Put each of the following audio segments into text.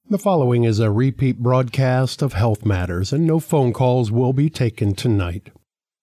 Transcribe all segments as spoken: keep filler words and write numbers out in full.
The following is a repeat broadcast of Health Matters, and no phone calls will be taken tonight.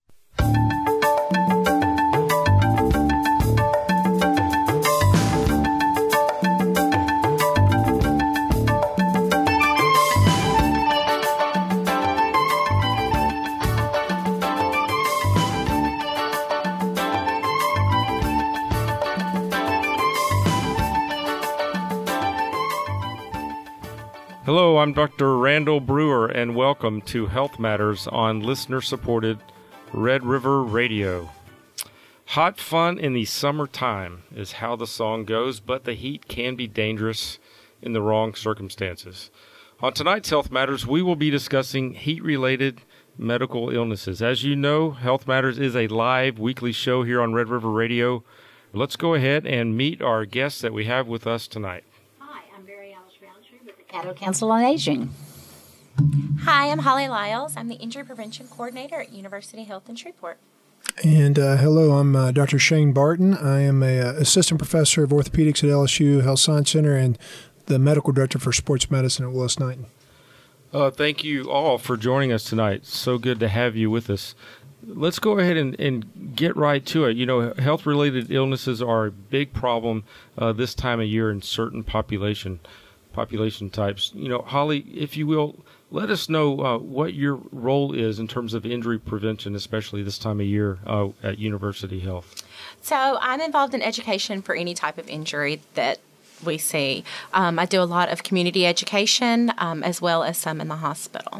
Hello, I'm Doctor Randall Brewer, and welcome to Health Matters on listener-supported Red River Radio. Hot fun in the summertime is how the song goes, but the heat can be dangerous in the wrong circumstances. On tonight's Health Matters, we will be discussing heat-related medical illnesses. As you know, Health Matters is a live weekly show here on Red River Radio. Let's go ahead and meet our guests that we have with us tonight. Caddo Council on Aging. Hi, I'm Holly Lyles. I'm the Injury Prevention Coordinator at University Health in Shreveport. And uh, hello, I'm uh, Doctor Shane Barton. I am a uh, assistant professor of orthopedics at L S U Health Science Center and the medical director for sports medicine at Willis-Knighton. Uh, thank you all for joining us tonight. So good to have you with us. Let's go ahead and, and get right to it. You know, health-related illnesses are a big problem uh, this time of year in certain population population types. You know, Holly, if you will, let us know uh, what your role is in terms of injury prevention, especially this time of year uh, at University Health. So I'm involved in education for any type of injury that we see. Um, I do a lot of community education um, as well as some in the hospital.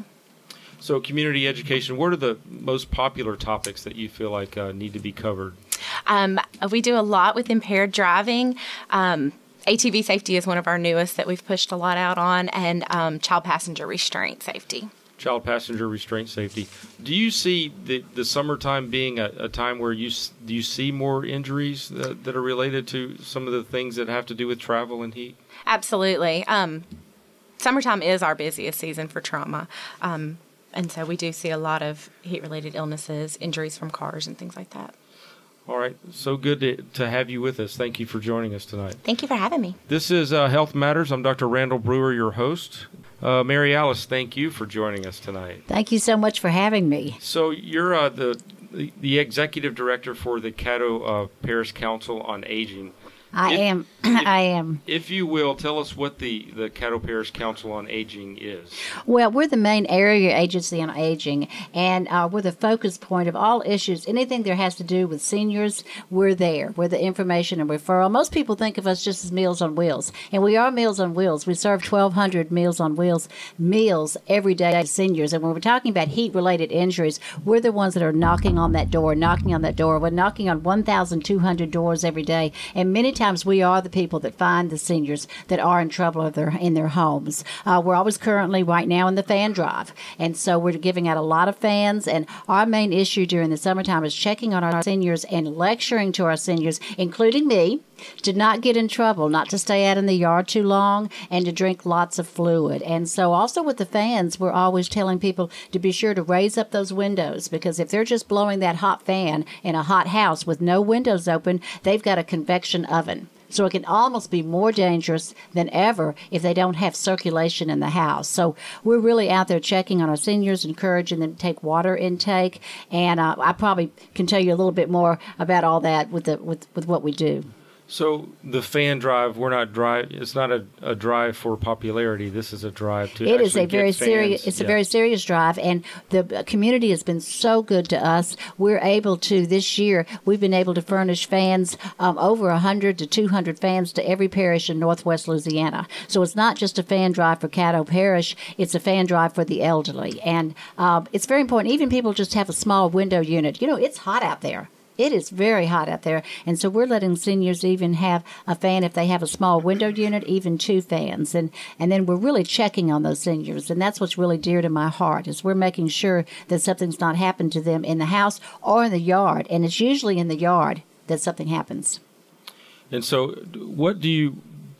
So community education, what are the most popular topics that you feel like uh, need to be covered? Um, we do a lot with impaired driving. Um, A T V safety is one of our newest that we've pushed a lot out on, and um, child passenger restraint safety. Child passenger restraint safety. Do you see the, the summertime being a, a time where you do you see more injuries that, that are related to some of the things that have to do with travel and heat? Absolutely. Um, summertime is our busiest season for trauma, um, and so we do see a lot of heat-related illnesses, injuries from cars, and things like that. All right. So good to, to have you with us. Thank you for joining us tonight. Thank you for having me. This is uh, Health Matters. I'm Doctor Randall Brewer, your host. Uh, Mary Alice, thank you for joining us tonight. Thank you so much for having me. So you're uh, the, the the executive director for the Caddo uh, Parish Council on Aging. I if, am. If, I am. If you will, tell us what the, the Caddo Parish Council on Aging is. Well, we're the main area agency on aging, and uh, we're the focus point of all issues. Anything that has to do with seniors, we're there. We're the information and referral. Most people think of us just as Meals on Wheels, and we are Meals on Wheels. We serve twelve hundred Meals on Wheels meals every day to seniors. And when we're talking about heat-related injuries, we're the ones that are knocking on that door, knocking on that door. We're knocking on one thousand two hundred doors every day, and many times we are the people that find the seniors that are in trouble in their, in their homes. Uh, we're always currently right now in the fan drive, and so we're giving out a lot of fans, and our main issue during the summertime is checking on our seniors and lecturing to our seniors, including me, to not get in trouble, not to stay out in the yard too long, and to drink lots of fluid. And so also with the fans, we're always telling people to be sure to raise up those windows, because if they're just blowing that hot fan in a hot house with no windows open, they've got a convection oven. So it can almost be more dangerous than ever if they don't have circulation in the house. So we're really out there checking on our seniors, encouraging them to take water intake. And uh, I probably can tell you a little bit more about all that with the with, with what we do. So the fan drive, we're not drive. It's not a, a drive for popularity. This is a drive to. It is a very fans. serious. It's yeah. a very serious drive, and the community has been so good to us. We're able to this year. We've been able to furnish fans, um, over a hundred to two hundred fans to every parish in Northwest Louisiana. So it's not just a fan drive for Caddo Parish. It's a fan drive for the elderly, and um, it's very important. Even people just have a small window unit. You know, it's hot out there. It is very hot out there, and so we're letting seniors even have a fan if they have a small window unit, even two fans, and, and then we're really checking on those seniors, and that's what's really dear to my heart, is we're making sure that something's not happened to them in the house or in the yard, and it's usually in the yard that something happens. And so what do you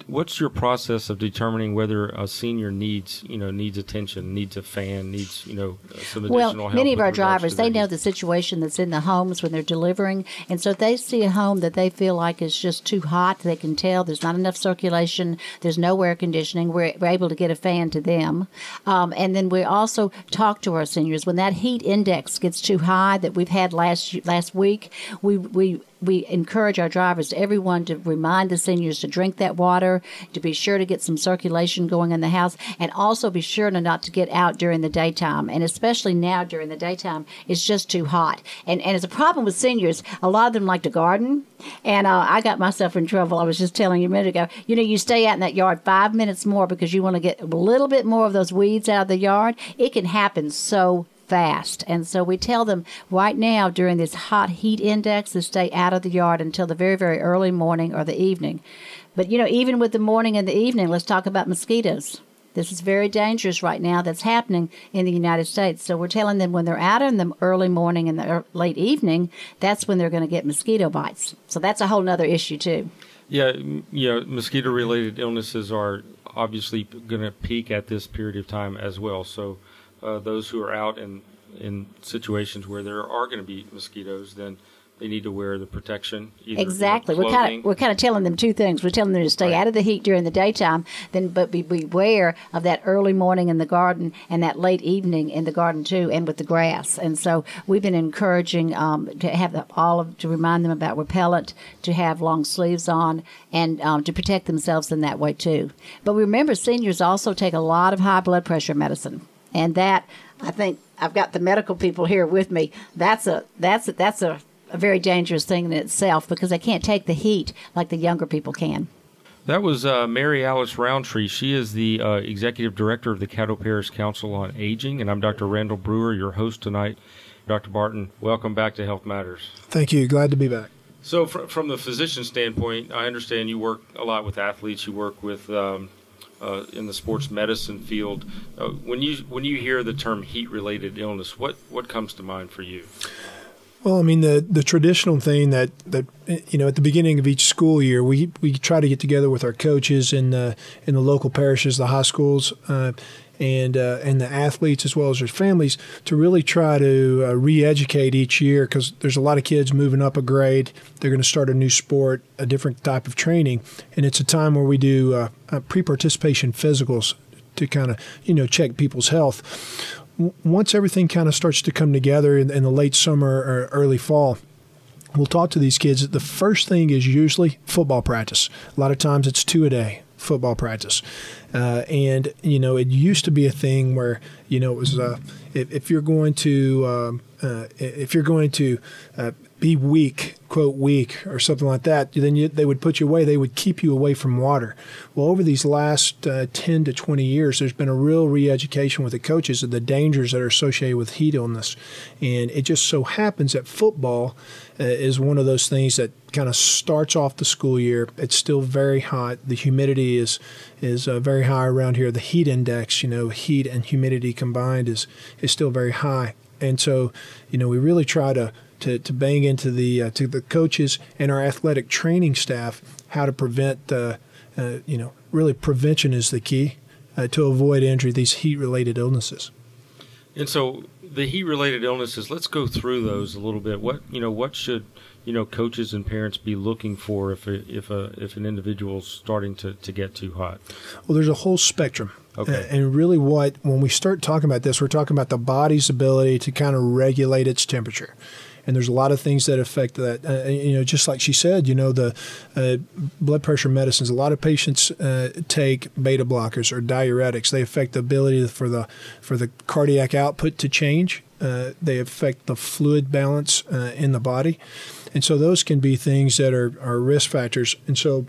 what's your process of determining whether a senior needs, you know, needs attention, needs a fan, needs, you know, some additional well, help? Well, many of with our regards drivers, to they their know needs? the situation that's in the homes when they're delivering. And so if they see a home that they feel like is just too hot, they can tell there's not enough circulation, there's no air conditioning, we're, we're able to get a fan to them. Um, and then we also talk to our seniors. When that heat index gets too high that we've had last last week, we we we encourage our drivers, everyone, to remind the seniors to drink that water, to be sure to get some circulation going in the house, and also be sure to not to get out during the daytime. And especially now during the daytime, it's just too hot. And and it's a problem with seniors. A lot of them like to garden, and uh, I got myself in trouble. I was just telling you a minute ago. You know, you stay out in that yard five minutes more because you want to get a little bit more of those weeds out of the yard. It can happen so fast. And so we tell them right now during this hot heat index to stay out of the yard until the very, very early morning or the evening. But, you know, even with the morning and the evening, let's talk about mosquitoes. This is very dangerous right now that's happening in the United States. So we're telling them when they're out in the early morning and the late evening, that's when they're going to get mosquito bites. So that's a whole other issue, too. Yeah, you know, mosquito-related illnesses are obviously going to peak at this period of time as well. So uh, those who are out in, in situations where there are going to be mosquitoes, then they need to wear the protection. Either, Exactly. you know, we're kind of we're kind of telling them two things. We're telling them to stay Right. out of the heat during the daytime, then but be beware of that early morning in the garden and that late evening in the garden too, and with the grass. And so we've been encouraging um, to have the, all of to remind them about repellent, to have long sleeves on, and um, to protect themselves in that way too. But remember, seniors also take a lot of high blood pressure medicine, and that I think I've got the medical people here with me. That's a that's a, that's a a very dangerous thing in itself because they can't take the heat like the younger people can. That was uh, Mary Alice Roundtree. She is the uh, Executive Director of the Caddo Parish Council on Aging, and I'm Doctor Randall Brewer, your host tonight. Doctor Barton, welcome back to Health Matters. Thank you. Glad to be back. So fr- from the physician standpoint, I understand you work a lot with athletes. You work with um, uh, in the sports medicine field. Uh, when you when you hear the term heat-related illness, what, what comes to mind for you? Well, I mean, the, the traditional thing that, that, you know, at the beginning of each school year, we we try to get together with our coaches in the, in the local parishes, the high schools, uh, and uh, and the athletes as well as their families to really try to uh, re-educate each year because there's a lot of kids moving up a grade. They're going to start a new sport, a different type of training, and it's a time where we do uh, uh, pre-participation physicals to kind of, you know, check people's health. Once everything kind of starts to come together in, in the late summer or early fall, we'll talk to these kids. The first thing is usually football practice. A lot of times it's two a day football practice. Uh, and, you know, it used to be a thing where, you know, it was uh, if, if you're going to um, uh, if you're going to uh, be weak, quote, weak or something like that, then you, they would put you away. They would keep you away from water. Well, over these last uh, ten to twenty years, there's been a real re-education with the coaches of the dangers that are associated with heat illness. And it just so happens that football uh, is one of those things that kind of starts off the school year. It's still very hot. The humidity is is uh, very high around here. The heat index, you know, heat and humidity combined is is still very high. And so, you know, we really try to to, to bang into the uh, to the coaches and our athletic training staff how to prevent, uh, uh, you know, really prevention is the key uh, to avoid injury, these heat-related illnesses. And so the heat-related illnesses, let's go through those a little bit. What, you know, what should, you know, coaches and parents be looking for if a, if a, if an individual's starting to, to get too hot? Well, there's a whole spectrum. Okay. Uh, and really what, when we start talking about this, we're talking about the body's ability to kind of regulate its temperature. And there's a lot of things that affect that. Uh, you know, just like she said, you know, the uh, blood pressure medicines, a lot of patients uh, take beta blockers or diuretics. They affect the ability for the for the cardiac output to change. Uh, they affect the fluid balance uh, in the body. And so those can be things that are, are risk factors. And so,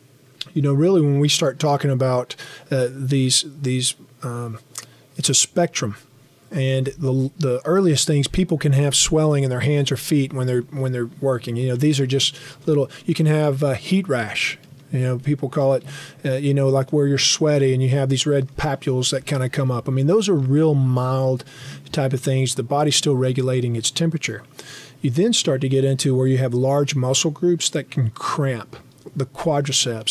you know, really when we start talking about uh, these, these um, it's a spectrum. And the the earliest things, people can have swelling in their hands or feet when they're when they're working. You know, these are just little. You can have uh, heat rash. You know, people call it, uh, you know, like where you're sweaty and you have these red papules that kind of come up. I mean, those are real mild type of things. The body's still regulating its temperature. You then start to get into where you have large muscle groups that can cramp, the quadriceps,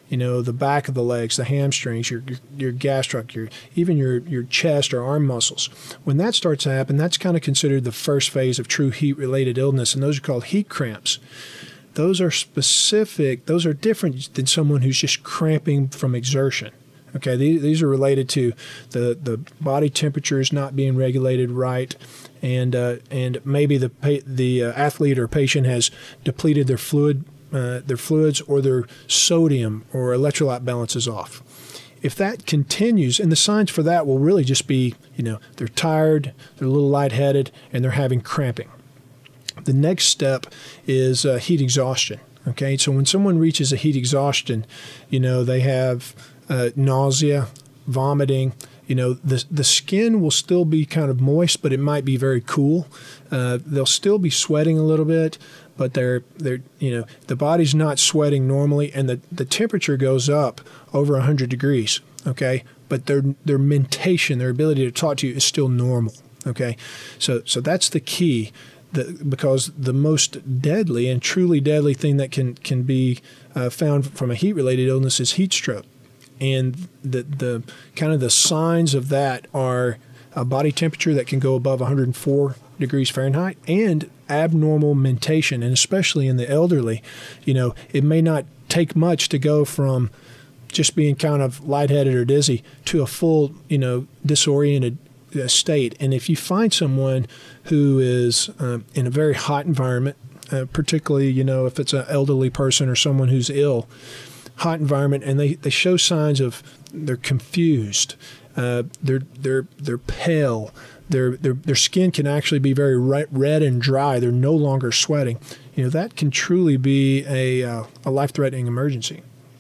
you know, the back of the legs, the hamstrings, your your, your gastroc, your even your, your chest or arm muscles. When that starts to happen, that's kind of considered the first phase of true heat-related illness, and those are called heat cramps. Those are specific, those are different than someone who's just cramping from exertion. Okay, these, these are related to the, the body temperatures not being regulated right, and uh, and maybe the the uh, athlete or patient has depleted their fluid, uh, their fluids, or their sodium or electrolyte balance is off. If that continues, and the signs for that will really just be, you know, they're tired, they're a little lightheaded, and they're having cramping. The next step is uh, heat exhaustion. Okay, so when someone reaches a heat exhaustion, you know, they have uh, nausea, vomiting. You know, the the skin will still be kind of moist, but it might be very cool. Uh, they'll still be sweating a little bit, but they're they're you know the body's not sweating normally, and the, the temperature goes up over one hundred degrees. Okay, but their their mentation, their ability to talk to you, is still normal. Okay, so so that's the key. The, because the most deadly and truly deadly thing that can can be uh, found from a heat-related illness is heat stroke, and the the kind of the signs of that are a body temperature that can go above one hundred four degrees Fahrenheit and abnormal mentation, and especially in the elderly, you know, it may not take much to go from just being kind of lightheaded or dizzy to a full, you know, disoriented state. And if you find someone who is um, in a very hot environment, uh, particularly, you know, if it's an elderly person or someone who's ill, hot environment, and they, they show signs of they're confused, uh, they're they're they're pale, their their their skin can actually be very red and dry. They're no longer sweating. You know, that can truly be a uh, a life-threatening emergency.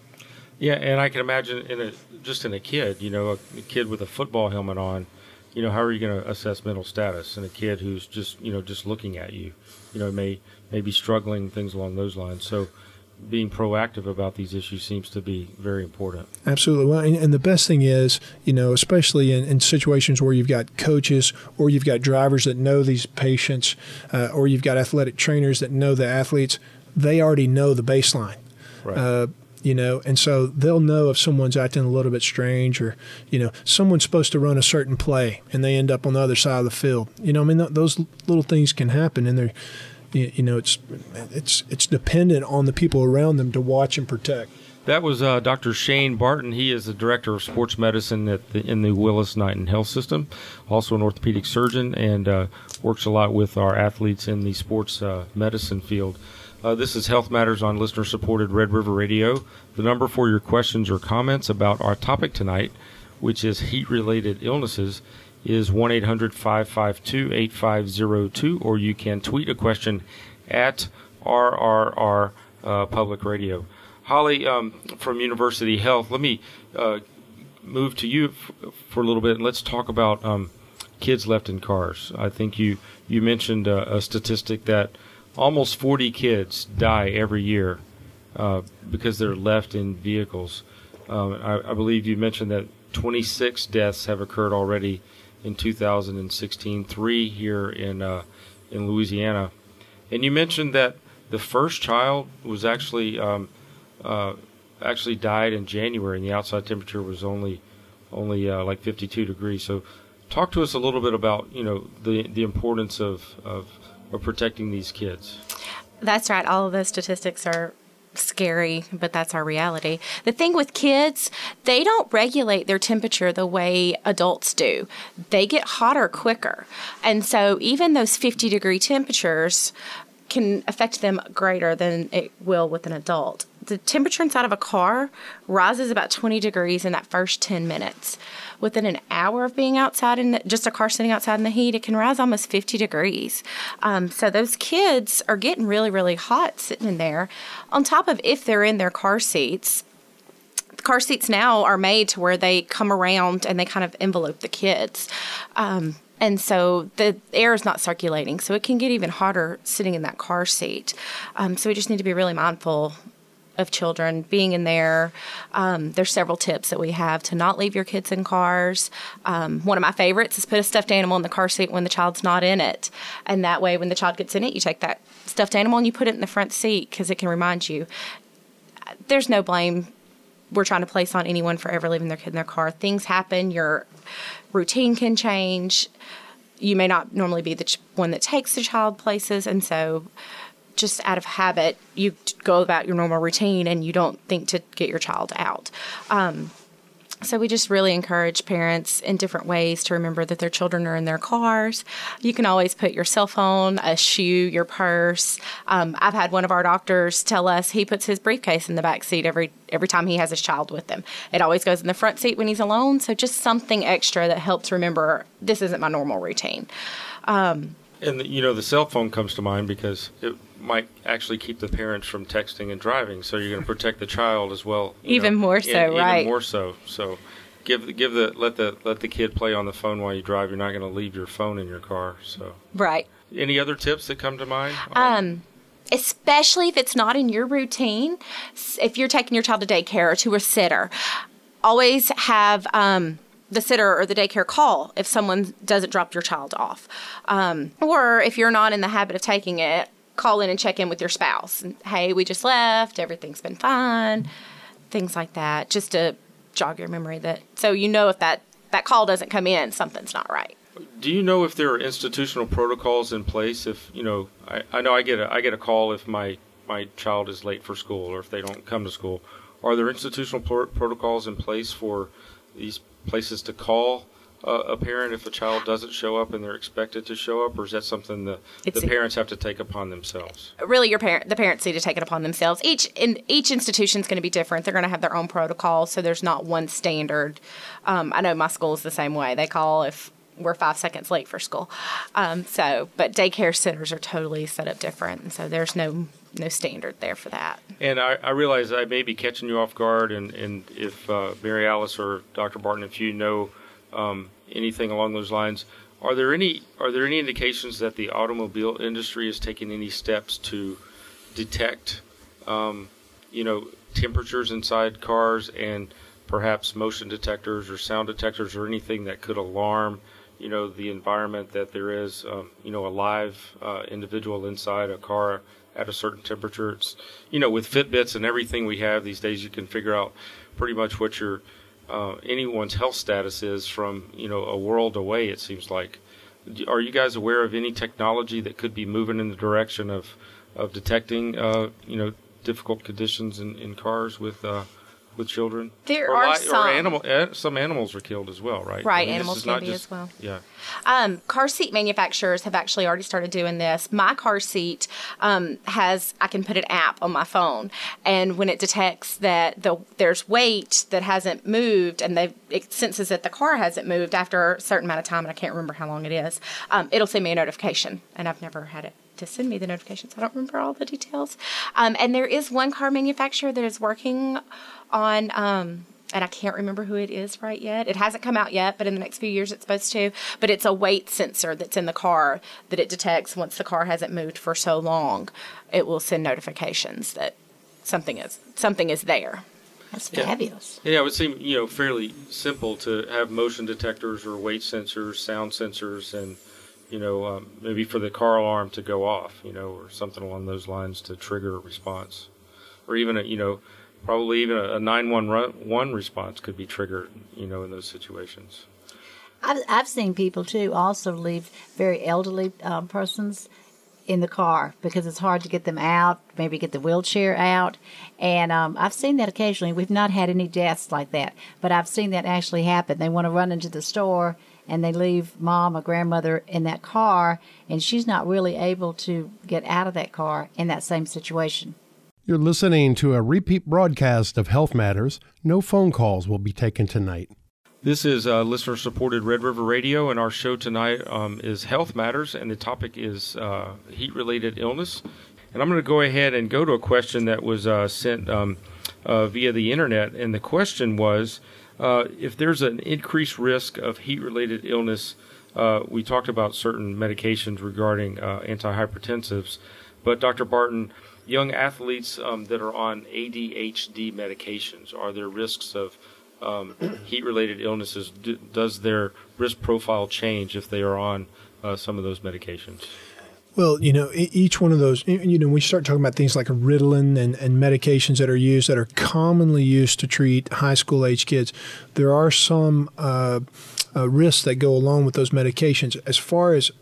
Yeah, and I can imagine in a just in a kid, you know, a, a kid with a football helmet on. You know, how are you going to assess mental status in a kid who's just, you know, just looking at you? You know, may may be struggling, things along those lines. So being proactive about these issues seems to be very important. Absolutely. Well, and, and the best thing is, you know, especially in, in situations where you've got coaches or you've got drivers that know these patients, uh, or you've got athletic trainers that know the athletes, they already know the baseline. Right. Uh, You know, and so they'll know if someone's acting a little bit strange, or, you know, someone's supposed to run a certain play and they end up on the other side of the field. You know, I mean, th- those little things can happen, and they're, you, you know, it's it's it's dependent on the people around them to watch and protect. That was uh, Doctor Shane Barton. He is the director of sports medicine at the, in the Willis-Knighton Health System, also an orthopedic surgeon, and uh, works a lot with our athletes in the sports uh, medicine field. Uh, this is Health Matters on listener-supported Red River Radio. The number for your questions or comments about our topic tonight, which is heat-related illnesses, is one eight hundred five five two eight five zero two, or you can tweet a question at R R R uh, Public Radio. Holly, um, from University Health, let me uh, move to you f- for a little bit, and let's talk about um, kids left in cars. I think you, you mentioned uh, a statistic that almost forty kids die every year uh, because they're left in vehicles. Um, I, I believe you mentioned that twenty-six deaths have occurred already in two thousand sixteen, three here in uh, in Louisiana. And you mentioned that the first child was actually um, uh, actually died in January, and the outside temperature was only only uh, like fifty-two degrees. So, talk to us a little bit about you know the the importance of of of protecting these kids. That's right. All of those statistics are scary, but that's our reality. The thing with kids, they don't regulate their temperature the way adults do. They get hotter quicker. And so even those fifty degree temperatures can affect them greater than it will with an adult. The temperature inside of a car rises about twenty degrees in that first ten minutes. Within an hour of being outside in the, just a car sitting outside in the heat, it can rise almost fifty degrees. Um, so those kids are getting really, really hot sitting in there. On top of if they're in their car seats, the car seats now are made to where they come around and they kind of envelope the kids. Um, And so the air is not circulating, so it can get even hotter sitting in that car seat. Um, so we just need to be really mindful of children being in there. Um, there's several tips that we have to not leave your kids in cars. Um, one of my favorites is put a stuffed animal in the car seat when the child's not in it. And that way, when the child gets in it, you take that stuffed animal and you put it in the front seat because it can remind you. There's no blame we're trying to place on anyone for ever leaving their kid in their car. Things happen. Your routine can change. You may not normally be the ch- one that takes the child places, and so just out of habit, you go about your normal routine and you don't think to get your child out. Um, so we just really encourage parents in different ways to remember that their children are in their cars. You can always put your cell phone, a shoe, your purse. Um, I've had one of our doctors tell us he puts his briefcase in the back seat every every time he has his child with him. It always goes in the front seat when he's alone. So just something extra that helps remember this isn't my normal routine. Um, and, the, you know, the cell phone comes to mind because it might actually keep the parents from texting and driving. So you're going to protect the child as well. Even know, more so, and, right? Even more so. So give give the let the let the kid play on the phone while you drive. You're not going to leave your phone in your car. So right. Any other tips that come to mind? Um, especially if it's not in your routine. If you're taking your child to daycare or to a sitter, always have um, the sitter or the daycare call if someone doesn't drop your child off. Um, or if you're not in the habit of taking it, call in and check in with your spouse. And, hey, we just left. Everything's been fine. Things like that, just to jog your memory that so you know if that, that call doesn't come in, something's not right. Do you know if there are institutional protocols in place? If you know, I, I know I get a I get a call if my, my child is late for school or if they don't come to school. Are there institutional pro- protocols in place for these places to call uh, a parent if a child doesn't show up and they're expected to show up, or is that something that It's the a- parents have to take upon themselves? Really, your parent, the parents need to take it upon themselves. Each in each institution is going to be different. They're going to have their own protocols, so there's not one standard. Um, I know my school is the same way. They call if we're five seconds late for school. Um, so, but daycare centers are totally set up different, and so there's no no standard there for that. And I, I realize I may be catching you off guard, and, and if uh, Mary Alice or Doctor Barton, if you know um, anything along those lines, are there any are there any indications that the automobile industry is taking any steps to detect, um, you know, temperatures inside cars and perhaps motion detectors or sound detectors or anything that could alarm, you know, the environment that there is, um, you know, a live uh, individual inside a car at a certain temperature? It's, you know, with Fitbits and everything we have these days, you can figure out pretty much what your uh, anyone's health status is from, you know, a world away, it seems like. Are you guys aware of any technology that could be moving in the direction of, of detecting, uh, you know, difficult conditions in, in cars with uh, with children? There or are li- some. Or animal, uh, some animals are killed as well, right? Right, I mean, this animals is can not be just- as well. Yeah. Um, car seat manufacturers have actually already started doing this. My car seat um, has, I can put an app on my phone, and when it detects that the there's weight that hasn't moved, and they, it senses that the car hasn't moved after a certain amount of time, and I can't remember how long it is, um, it'll send me a notification, and I've never had it to send me the notifications. I don't remember all the details. Um, and there is one car manufacturer that is working on... Um, and I can't remember who it is right yet. It hasn't come out yet, but in the next few years it's supposed to. But it's a weight sensor that's in the car that it detects once the car hasn't moved for so long. It will send notifications that something is something is there. That's Yeah. fabulous. Yeah, it would seem, you know, fairly simple to have motion detectors or weight sensors, sound sensors, and, you know, um, maybe for the car alarm to go off, you know, or something along those lines to trigger a response. Or even, a, you know, probably even a nine one one response could be triggered, you know, in those situations. I've, I've seen people, too, also leave very elderly um, persons in the car because it's hard to get them out, maybe get the wheelchair out. And um, I've seen that occasionally. We've not had any deaths like that, but I've seen that actually happen. They want to run into the store, and they leave mom or grandmother in that car, and she's not really able to get out of that car in that same situation. You're listening to a repeat broadcast of Health Matters. No phone calls will be taken tonight. This is uh, listener-supported Red River Radio, and our show tonight um, is Health Matters, and the topic is uh, heat-related illness. And I'm going to go ahead and go to a question that was uh, sent um, uh, via the Internet, and the question was, uh, if there's an increased risk of heat-related illness, uh, we talked about certain medications regarding uh, antihypertensives, but Doctor Barton, young athletes um, that are on A D H D medications, are there risks of um, heat-related illnesses? Do, does their risk profile change if they are on uh, some of those medications? Well, you know, e- each one of those, you know, we start talking about things like Ritalin and, and medications that are used that are commonly used to treat high school age kids. There are some uh, uh, risks that go along with those medications. As far as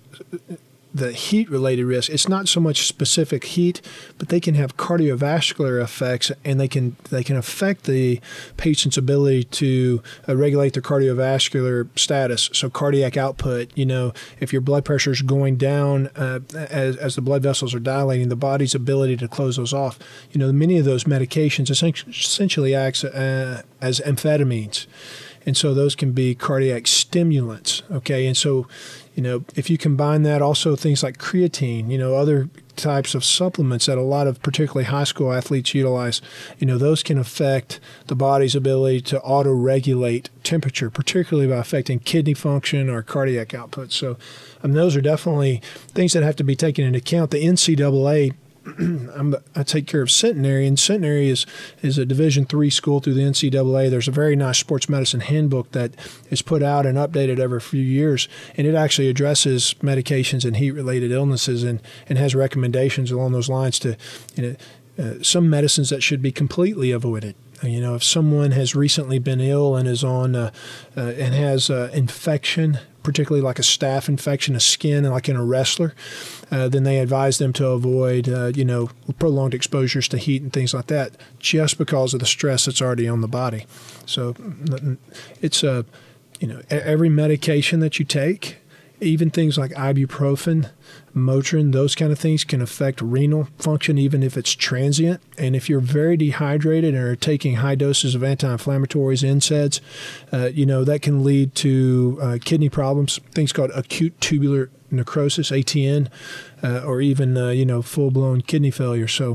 the heat-related risk, it's not so much specific heat, but they can have cardiovascular effects, and they can they can affect the patient's ability to uh, regulate their cardiovascular status. So cardiac output, you know, if your blood pressure is going down uh, as, as the blood vessels are dilating, the body's ability to close those off. You know, many of those medications essentially act uh, as amphetamines. And so those can be cardiac stimulants, okay? And so, you know, if you combine that, also things like creatine, you know, other types of supplements that a lot of particularly high school athletes utilize, you know, those can affect the body's ability to auto-regulate temperature, particularly by affecting kidney function or cardiac output. So I mean, those are definitely things that have to be taken into account. The N C double A, I'm, I take care of Centenary, and Centenary is, is a Division three school through the N C double A. There's a very nice sports medicine handbook that is put out and updated every few years, and it actually addresses medications and heat-related illnesses and, and has recommendations along those lines to, you know, uh, some medicines that should be completely avoided. You know, if someone has recently been ill and is on uh, uh, and has uh, infection, particularly like a staph infection, a skin, like in a wrestler, uh, then they advise them to avoid, uh, you know, prolonged exposures to heat and things like that, just because of the stress that's already on the body. So it's a, uh, you know, every medication that you take, even things like ibuprofen, Motrin, those kind of things can affect renal function, even if it's transient. And if you're very dehydrated and are taking high doses of anti-inflammatories, N SAIDs, uh, you know, that can lead to uh, kidney problems, things called acute tubular necrosis, A T N, uh, or even, uh, you know, full-blown kidney failure. So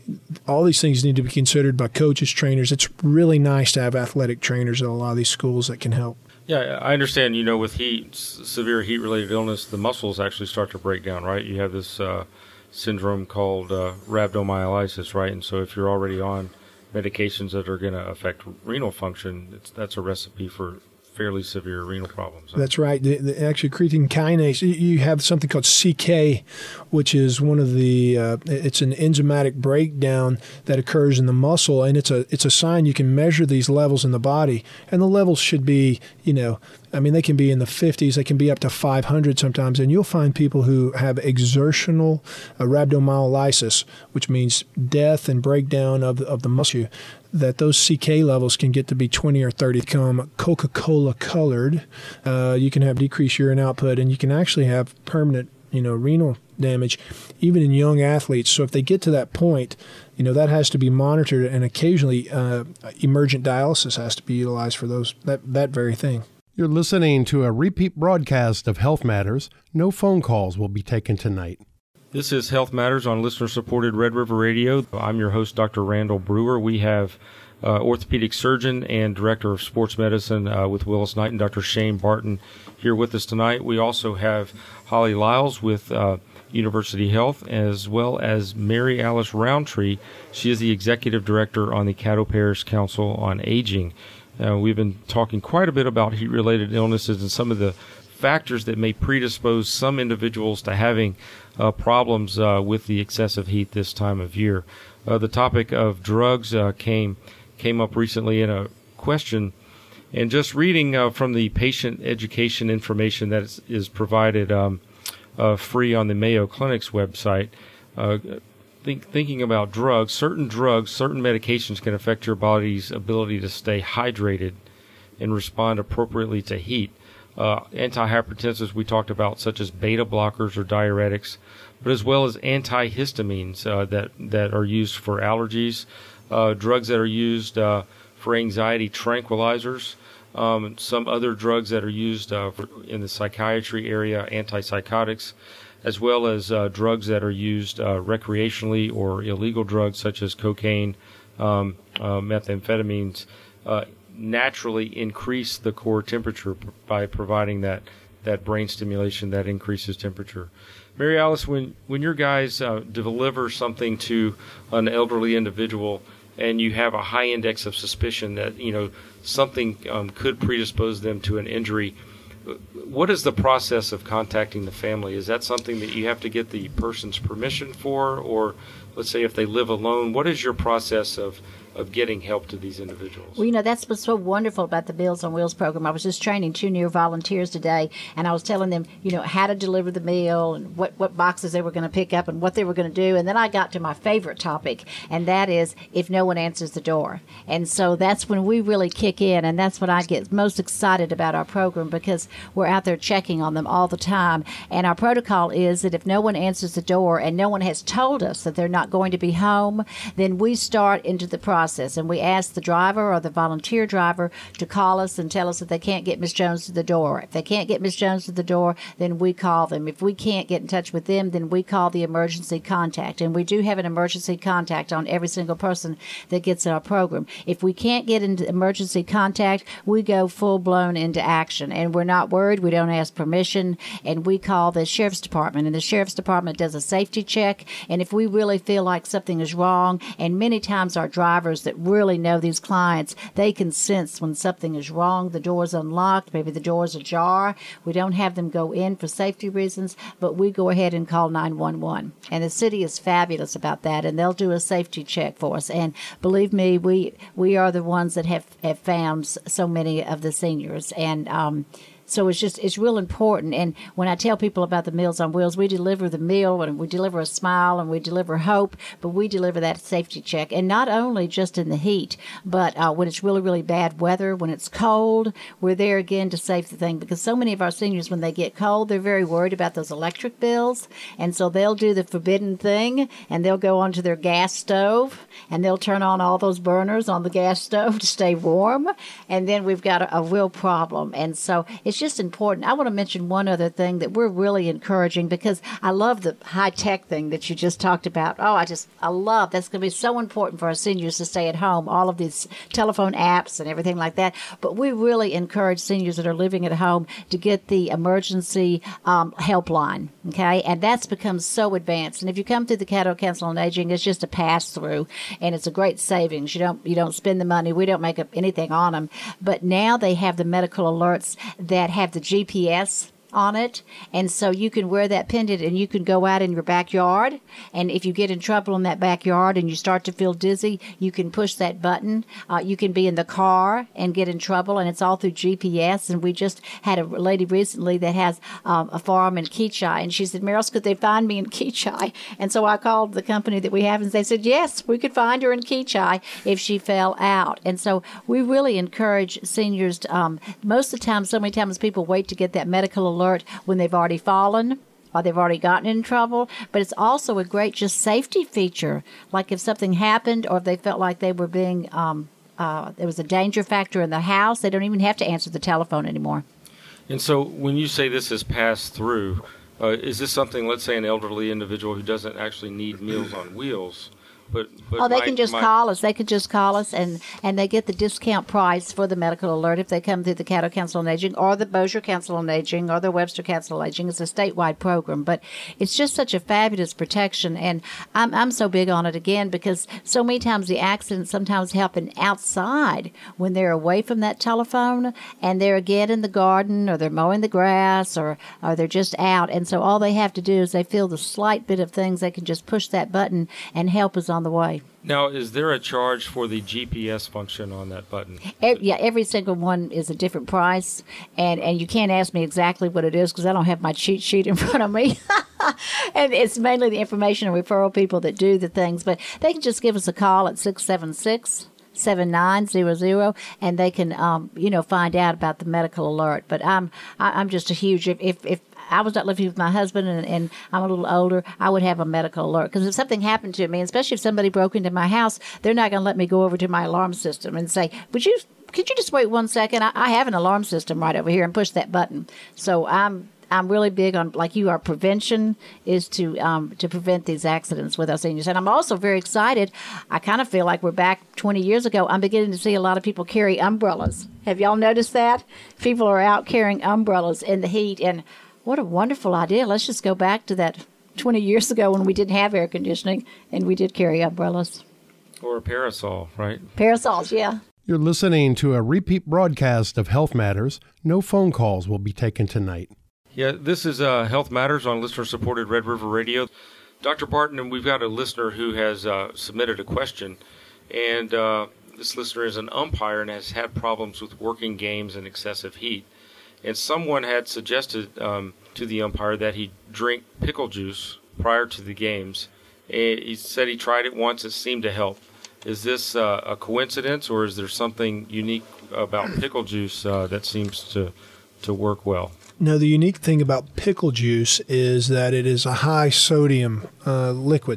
all these things need to be considered by coaches, trainers. It's really nice to have athletic trainers at a lot of these schools that can help. Yeah, I understand, you know, with heat, severe heat-related illness, the muscles actually start to break down, right? You have this uh, syndrome called uh, rhabdomyolysis, right? And so if you're already on medications that are going to affect renal function, it's, that's a recipe for fairly severe renal problems. That's right. The, the, actually, creatine kinase, you have something called C K, which is one of the, uh, it's an enzymatic breakdown that occurs in the muscle, and it's a it's a sign you can measure these levels in the body. And the levels should be, you know, I mean, they can be in the fifties, they can be up to five hundred sometimes, and you'll find people who have exertional uh, rhabdomyolysis, which means death and breakdown of, of the muscle, that those C K levels can get to be twenty or thirty, become Coca-Cola colored. Uh, you can have decreased urine output, and you can actually have permanent, you know, renal damage, even in young athletes. So if they get to that point, you know, that has to be monitored, and occasionally uh, emergent dialysis has to be utilized for those that, that very thing. You're listening to a repeat broadcast of Health Matters. No phone calls will be taken tonight. This is Health Matters on listener-supported Red River Radio. I'm your host, Doctor Randall Brewer. We have uh, orthopedic surgeon and director of sports medicine uh, with Willis-Knighton, Doctor Shane Barton, here with us tonight. We also have Holly Lyles with uh, University Health, as well as Mary Alice Roundtree. She is the executive director on the Caddo Parish Council on Aging. Uh, we've been talking quite a bit about heat-related illnesses and some of the factors that may predispose some individuals to having uh, problems uh, with the excessive heat this time of year. Uh, the topic of drugs uh, came came up recently in a question, and just reading uh, from the patient education information that is, is provided um, uh, free on the Mayo Clinic's website, uh, think, thinking about drugs, certain drugs, certain medications can affect your body's ability to stay hydrated and respond appropriately to heat. Uh, antihypertensives we talked about, such as beta blockers or diuretics, but as well as antihistamines uh, that, that are used for allergies, uh, drugs that are used uh, for anxiety tranquilizers, um, some other drugs that are used uh, for, in the psychiatry area, antipsychotics, as well as uh, drugs that are used uh, recreationally or illegal drugs such as cocaine, um, uh, methamphetamines, uh, naturally increase the core temperature by providing that, that brain stimulation that increases temperature. Mary Alice, when, when your guys uh, deliver something to an elderly individual and you have a high index of suspicion that, you know, something um, could predispose them to an injury, what is the process of contacting the family? Is that something that you have to get the person's permission for? Or let's say if they live alone, what is your process of, of getting help to these individuals? Well, you know, that's what's so wonderful about the Meals on Wheels program. I was just training two new volunteers today, and I was telling them, you know, how to deliver the meal and what, what boxes they were going to pick up and what they were going to do. And then I got to my favorite topic, and that is if no one answers the door. And so that's when we really kick in, and that's when I get most excited about our program, because we're out there checking on them all the time. And our protocol is that if no one answers the door and no one has told us that they're not going to be home, then we start into the process. Process, and we ask the driver or the volunteer driver to call us and tell us that they can't get Miss Jones to the door. If they can't get Miss Jones to the door, then we call them. If we can't get in touch with them, then we call the emergency contact. And we do have an emergency contact on every single person that gets in our program. If we can't get into emergency contact, we go full-blown into action. And we're not worried. We don't ask permission. And we call the Sheriff's Department. And the Sheriff's Department does a safety check. And if we really feel like something is wrong, and many times our drivers that really know these clients, they can sense when something is wrong. The door's unlocked, maybe the door's ajar. We don't have them go in for safety reasons, but we go ahead and call nine one one. And the city is fabulous about that, and they'll do a safety check for us. And believe me, we we are the ones that have, have found so many of the seniors. And um So it's just, it's real important. And when I tell people about the Meals on Wheels, we deliver the meal and we deliver a smile and we deliver hope, but we deliver that safety check. And not only just in the heat, but uh, when it's really, really bad weather, when it's cold, we're there again to save the thing. Because so many of our seniors, when they get cold, they're very worried about those electric bills. And so they'll do the forbidden thing and they'll go onto their gas stove and they'll turn on all those burners on the gas stove to stay warm. And then we've got a, a real problem. And so it's just important. I want to mention one other thing that we're really encouraging, because I love the high-tech thing that you just talked about. Oh, I just, I love, that's going to be so important for our seniors to stay at home, all of these telephone apps and everything like that. But we really encourage seniors that are living at home to get the emergency um, helpline, okay? And that's become so advanced. And if you come through the Caddo Council on Aging, it's just a pass-through, and it's a great savings. You don't, you don't spend the money. We don't make up anything on them. But now they have the medical alerts that have the G P S on it, and so you can wear that pendant and you can go out in your backyard, and if you get in trouble in that backyard and you start to feel dizzy, you can push that button. Uh, you can be in the car and get in trouble, and it's all through G P S. And we just had a lady recently that has um, a farm in Keachai, and she said, Meryl, could they find me in Keachai? And so I called the company that we have, and they said, yes, we could find her in Keachai if she fell out. And so we really encourage seniors to, um, most of the time, so many times people wait to get that medical alert when they've already fallen or they've already gotten in trouble. But it's also a great just safety feature. Like if something happened or if they felt like they were being, um, uh, there was a danger factor in the house, they don't even have to answer the telephone anymore. And so when you say this is passed through, uh, is this something, let's say an elderly individual who doesn't actually need Meals on Wheels, But, but oh, they my, can just my, call us. They could just call us, and, and they get the discount price for the medical alert if they come through the Caddo Council on Aging or the Bossier Council on Aging or the Webster Council on Aging. It's a statewide program, but it's just such a fabulous protection, and I'm I'm so big on it again because so many times the accidents sometimes happen outside when they're away from that telephone, and they're again in the garden or they're mowing the grass or, or they're just out, and so all they have to do is they feel the slight bit of things, they can just push that button and help us on the way. Now, is there a charge for the G P S function on that button? Every, yeah, every single one is a different price, and, and you can't ask me exactly what it is because I don't have my cheat sheet in front of me. And it's mainly the information and referral people that do the things, but they can just give us a call at six seven six, seven nine zero zero, and they can, um, you know, find out about the medical alert. But I'm, I, I'm just a huge, if, if, if I was not living with my husband and, and I'm a little older, I would have a medical alert. Because if something happened to me, and especially if somebody broke into my house, they're not going to let me go over to my alarm system and say, would you, could you just wait one second? I, I have an alarm system right over here, and push that button. So I'm I'm really big on, like you are, prevention is to um, to prevent these accidents with our seniors. And I'm also very excited. I kind of feel like we're back twenty years ago. I'm beginning to see a lot of people carry umbrellas. Have y'all noticed that? People are out carrying umbrellas in the heat, and what a wonderful idea. Let's just go back to that twenty years ago when we didn't have air conditioning and we did carry umbrellas. Or a parasol, right? Parasols, yeah. You're listening to a repeat broadcast of Health Matters. No phone calls will be taken tonight. Yeah, this is uh, Health Matters on listener-supported Red River Radio. Doctor Barton, we've got a listener who has uh, submitted a question, and uh, this listener is an umpire and has had problems with working games in excessive heat. And someone had suggested um, to the umpire that he drink pickle juice prior to the games. And he said he tried it once, it seemed to help. Is this uh, a coincidence, or is there something unique about pickle juice uh, that seems to, to work well? No, the unique thing about pickle juice is that it is a high sodium uh, liquid,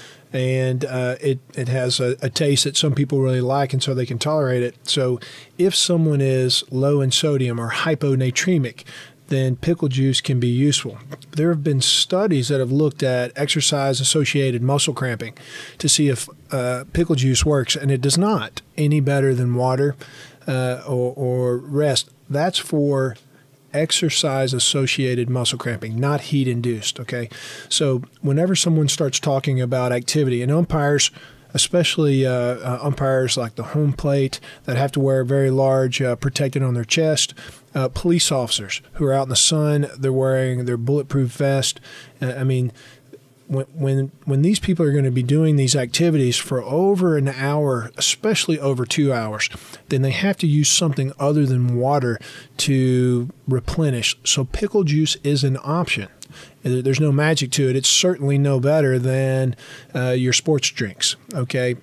and uh, it, it has a, a taste that some people really like, and so they can tolerate it. So if someone is low in sodium or hyponatremic, then pickle juice can be useful. There have been studies that have looked at exercise-associated muscle cramping to see if uh, pickle juice works, and it does not any better than water uh, or, or rest. That's for exercise-associated muscle cramping, not heat-induced, okay? So whenever someone starts talking about activity, and umpires, especially uh, uh, umpires like the home plate that have to wear very large uh, protected on their chest, uh, police officers who are out in the sun, they're wearing their bulletproof vest. Uh, I mean, when when when these people are going to be doing these activities for over an hour, especially over two hours, then they have to use something other than water to replenish. So pickle juice is an option. There's no magic to it. It's certainly no better than uh, your sports drinks, okay?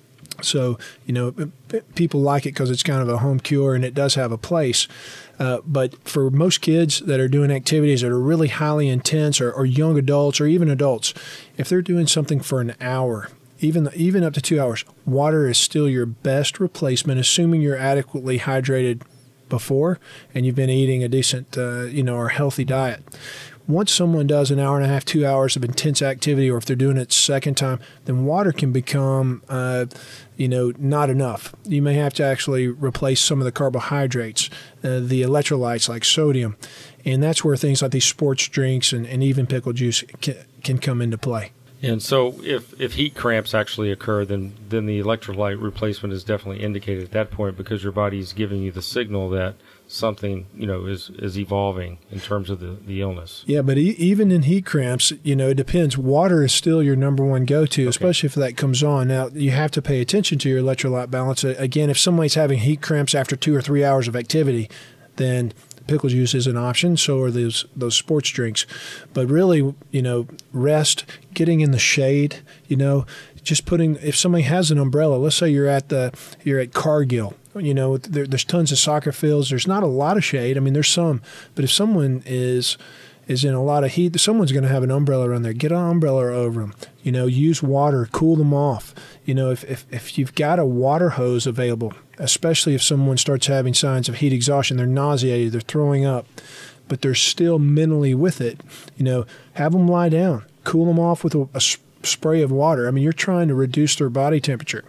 So, you know, people like it because it's kind of a home cure and it does have a place. Uh, but for most kids that are doing activities that are really highly intense, or, or young adults or even adults, if they're doing something for an hour, even even up to two hours, water is still your best replacement, assuming you're adequately hydrated before and you've been eating a decent, uh, you know, or healthy diet. Once someone does an hour and a half, two hours of intense activity, or if they're doing it second time, then water can become, uh, you know, not enough. You may have to actually replace some of the carbohydrates, uh, the electrolytes like sodium, and that's where things like these sports drinks and, and even pickle juice can, can come into play. And so if, if heat cramps actually occur, then, then the electrolyte replacement is definitely indicated at that point, because your body's giving you the signal that something, you know, is, is evolving in terms of the, the illness. Yeah, but e- even in heat cramps, you know, it depends. Water is still your number one go-to, okay, especially if that comes on. Now, you have to pay attention to your electrolyte balance. Again, if somebody's having heat cramps after two or three hours of activity, then pickle juice is an option, so are those those sports drinks. But really, you know, rest, getting in the shade, you know, just putting, if somebody has an umbrella, let's say you're at the you're at Cargill, you know, there, there's tons of soccer fields. There's not a lot of shade. I mean, there's some, but if someone is is in a lot of heat, someone's going to have an umbrella around there. Get an umbrella over them. You know, use water, cool them off. You know, if, if, if you've got a water hose available, especially if someone starts having signs of heat exhaustion, they're nauseated, they're throwing up, but they're still mentally with it, you know, have them lie down, cool them off with a, a spray of water. I mean, you're trying to reduce their body temperature.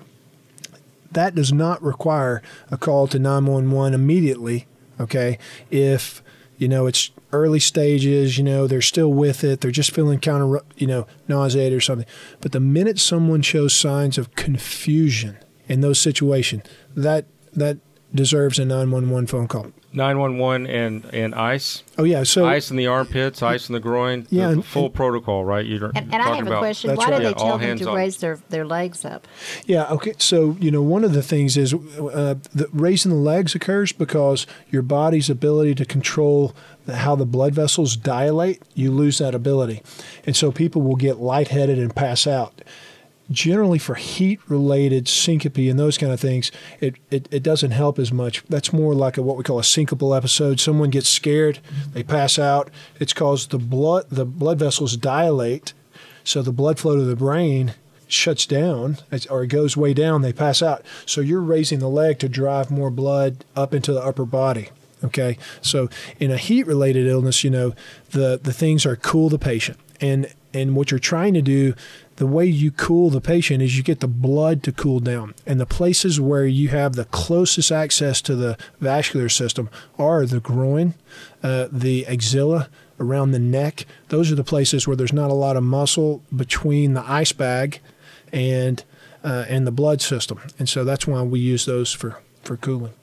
That does not require a call to nine one one immediately, okay? If, you know, it's early stages, you know, they're still with it, they're just feeling kind of, you know, nauseated or something. But the minute someone shows signs of confusion in those situations, that that deserves a nine one one phone call. nine one one and, and ice? Oh, yeah. So ice in the armpits, ice in the groin, yeah, the and, full and, protocol, right? You're and, and I have a question. Why right. do they yeah, tell them to on. raise their, their legs up? Yeah, okay. So, you know, one of the things is uh, the, raising the legs occurs because your body's ability to control the, how the blood vessels dilate, you lose that ability. And so people will get lightheaded and pass out. Generally, for heat-related syncope and those kind of things, it, it, it doesn't help as much. That's more like a, what we call a syncopal episode. Someone gets scared, they pass out. It's because the blood the blood vessels dilate, so the blood flow to the brain shuts down, or it goes way down, they pass out. So you're raising the leg to drive more blood up into the upper body. Okay, so in a heat-related illness, you know, the, the things are cool the patient. And and what you're trying to do, the way you cool the patient is you get the blood to cool down. And the places where you have the closest access to the vascular system are the groin, uh, the axilla, around the neck. Those are the places where there's not a lot of muscle between the ice bag and uh, and the blood system. And so that's why we use those for for cooling.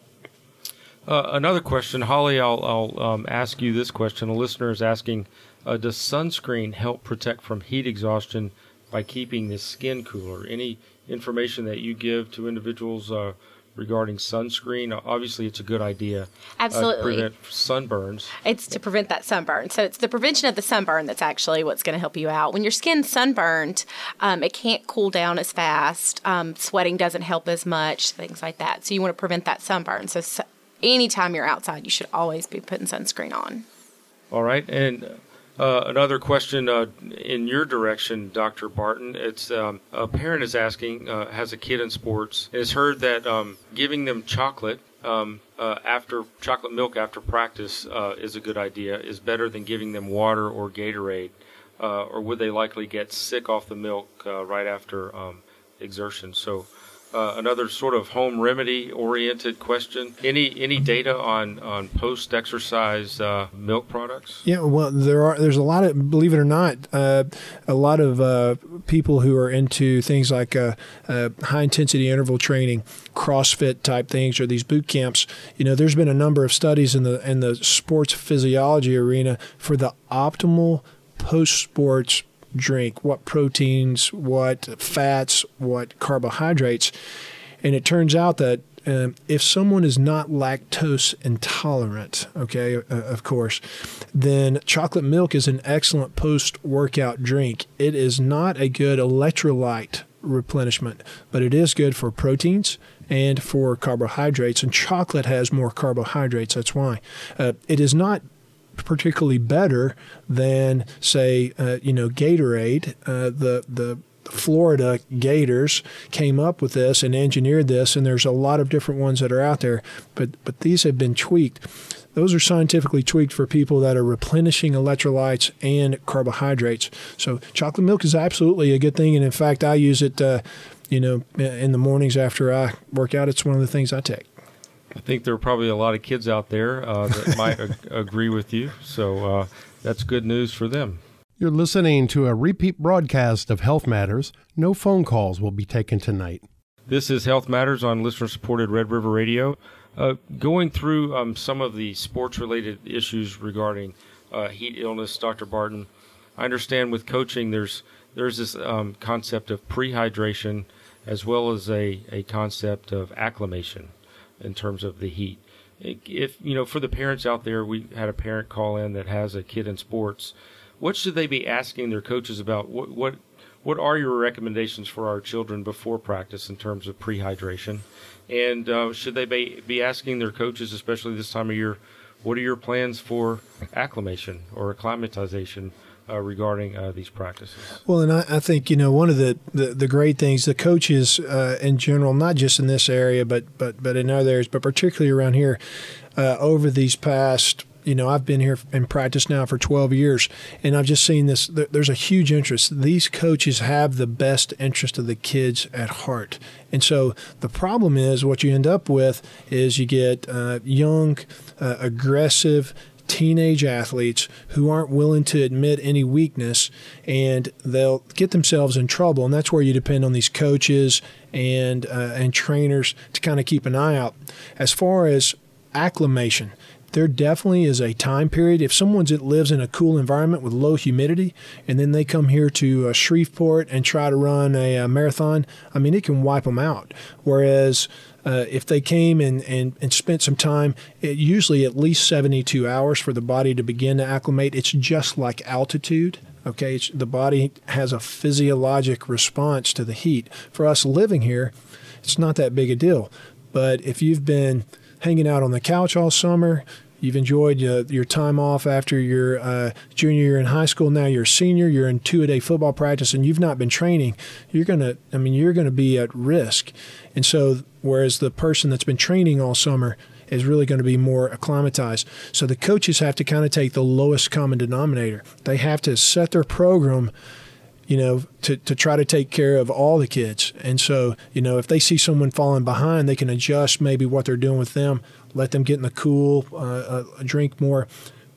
Uh, another question, Holly, I'll, I'll um, ask you this question. A listener is asking, uh, does sunscreen help protect from heat exhaustion by keeping the skin cooler? Any information that you give to individuals uh, regarding sunscreen? Obviously, it's a good idea. Absolutely. Uh, to prevent sunburns. It's to prevent that sunburn. So it's the prevention of the sunburn that's actually what's going to help you out. When your skin's sunburned, um, it can't cool down as fast. Um, sweating doesn't help as much, things like that. So you want to prevent that sunburn. So su- anytime you're outside, you should always be putting sunscreen on. All right. And uh, another question uh, in your direction, Doctor Barton. It's um, a parent is asking, uh, has a kid in sports, has heard that um, giving them chocolate um, uh, after chocolate milk after practice uh, is a good idea, is better than giving them water or Gatorade, uh, or would they likely get sick off the milk uh, right after um, exertion? So uh, another sort of home remedy oriented question. Any any data on, on post exercise uh, milk products? Yeah, well, there are. There's a lot of, believe it or not, uh, a lot of uh, people who are into things like uh, uh, high intensity interval training, CrossFit type things, or these boot camps. You know, there's been a number of studies in the in the sports physiology arena for the optimal post sports drink, what proteins, what fats, what carbohydrates. And it turns out that um, if someone is not lactose intolerant, okay, uh, of course, then chocolate milk is an excellent post-workout drink. It is not a good electrolyte replenishment, but it is good for proteins and for carbohydrates. And chocolate has more carbohydrates. That's why. Uh, it is not particularly better than, say, uh, you know, Gatorade. Uh, the the Florida Gators came up with this and engineered this, and there's a lot of different ones that are out there, but but these have been tweaked. Those are scientifically tweaked for people that are replenishing electrolytes and carbohydrates. So chocolate milk is absolutely a good thing, and in fact, I use it, uh, you know, in the mornings after I work out. It's one of the things I take. I think there are probably a lot of kids out there uh, that might ag- agree with you, so uh, that's good news for them. You're listening to a repeat broadcast of Health Matters. No phone calls will be taken tonight. This is Health Matters on listener-supported Red River Radio. Uh, going through um, some of the sports-related issues regarding uh, heat illness, Doctor Barton, I understand with coaching there's there's this um, concept of prehydration as well as a, a concept of acclimation in terms of the heat. If, you know, for the parents out there, we had a parent call in that has a kid in sports. What should they be asking their coaches about? What what what are your recommendations for our children before practice in terms of prehydration? And uh, should they be, be asking their coaches, especially this time of year, what are your plans for acclimation or acclimatization Uh, regarding uh, these practices? Well, and I, I think, you know, one of the, the, the great things, the coaches uh, in general, not just in this area, but but but in other areas, but particularly around here, uh, over these past, you know, I've been here in practice now for twelve years, and I've just seen this, there's a huge interest. These coaches have the best interest of the kids at heart. And so the problem is what you end up with is you get uh, young, uh, aggressive, teenage athletes who aren't willing to admit any weakness, and they'll get themselves in trouble. And that's where you depend on these coaches and uh, and trainers to kind of keep an eye out. As far as acclimation, there definitely is a time period. If someone lives in a cool environment with low humidity, and then they come here to uh, Shreveport and try to run a, a marathon, I mean, it can wipe them out. Whereas Uh, if they came and, and, and spent some time, it usually at least seventy-two hours for the body to begin to acclimate. It's just like altitude. Okay, it's, the body has a physiologic response to the heat. For us living here, it's not that big a deal. But if you've been hanging out on the couch all summer, you've enjoyed uh, your time off after your uh, junior year in high school. Now you're a senior. You're in two-a-day football practice, and you've not been training. You're gonna. I mean, you're gonna be at risk. And so, whereas the person that's been training all summer is really going to be more acclimatized. So the coaches have to kind of take the lowest common denominator. They have to set their program, you know, to, to try to take care of all the kids. And so, you know, if they see someone falling behind, they can adjust maybe what they're doing with them, let them get in the cool, uh, uh, drink more.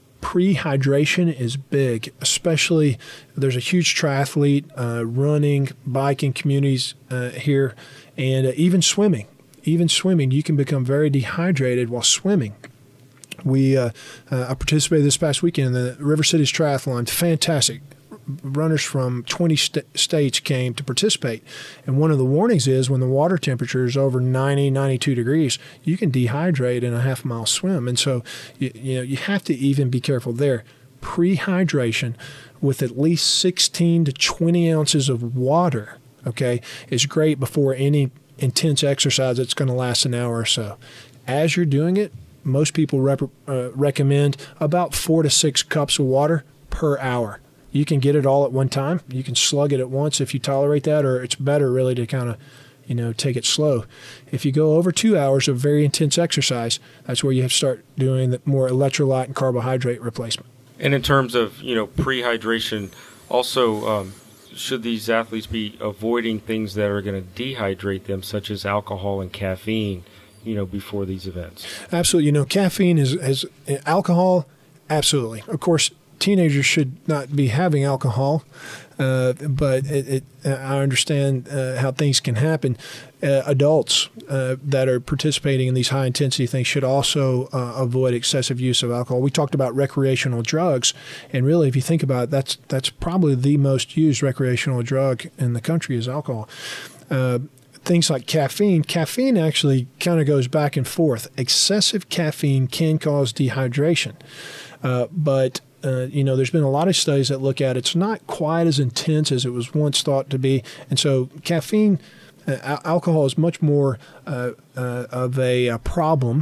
Prehydration is big, especially there's a huge triathlete, uh, running, biking communities uh, here, and uh, even swimming. even swimming, you can become very dehydrated while swimming. We uh, uh, I participated this past weekend in the River Cities Triathlon. Fantastic. Runners from twenty st- states came to participate. And one of the warnings is when the water temperature is over ninety, ninety-two degrees, you can dehydrate in a half mile swim. And so, you, you know, you have to even be careful there. Pre-hydration with at least sixteen to twenty ounces of water, okay, is great before any intense exercise that's going to last an hour or so. As you're doing it, most people rep- uh, recommend about four to six cups of water per hour. You can get it all at one time. You can slug it at once if you tolerate that, or it's better really to kind of, you know, take it slow. If you go over two hours of very intense exercise, that's where you have to start doing the more electrolyte and carbohydrate replacement. And in terms of, you know, pre-hydration, also um, should these athletes be avoiding things that are going to dehydrate them, such as alcohol and caffeine, you know, before these events? Absolutely. You know, caffeine is, is alcohol, absolutely. Of course, teenagers should not be having alcohol, uh, but it, it, I understand uh, how things can happen. Uh, adults uh, that are participating in these high-intensity things should also uh, avoid excessive use of alcohol. We talked about recreational drugs, and really, if you think about it, that's, that's probably the most used recreational drug in the country is alcohol. Uh, Things like caffeine. Caffeine actually kind of goes back and forth. Excessive caffeine can cause dehydration, uh, but uh, you know, there's been a lot of studies that look at it's not quite as intense as it was once thought to be, and so caffeine, uh, alcohol is much more uh, uh, of a, a problem